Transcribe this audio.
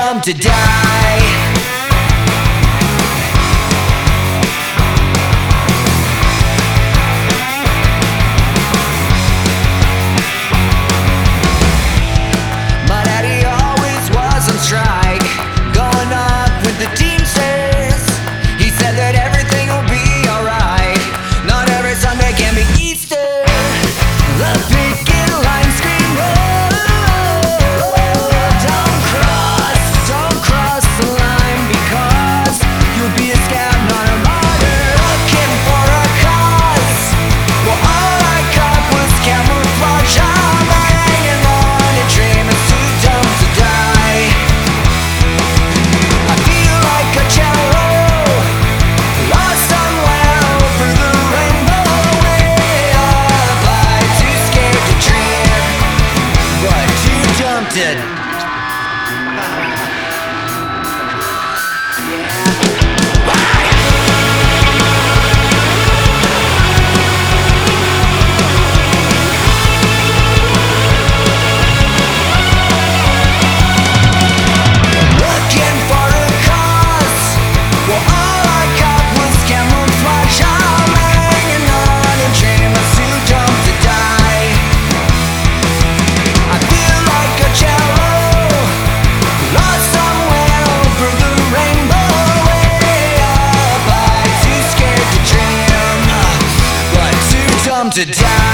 dumb to die. Strike, going up with the Teamsters. He said that everything will be alright. Not every Sunday can be Easter. The picket line scream, oh, don't cross the line, because you'll be a scab, not a martyr. Looking for a cause. Well, all I got was camouflage. I'm hanging on a dream, it's too dumb to die. Did. To die.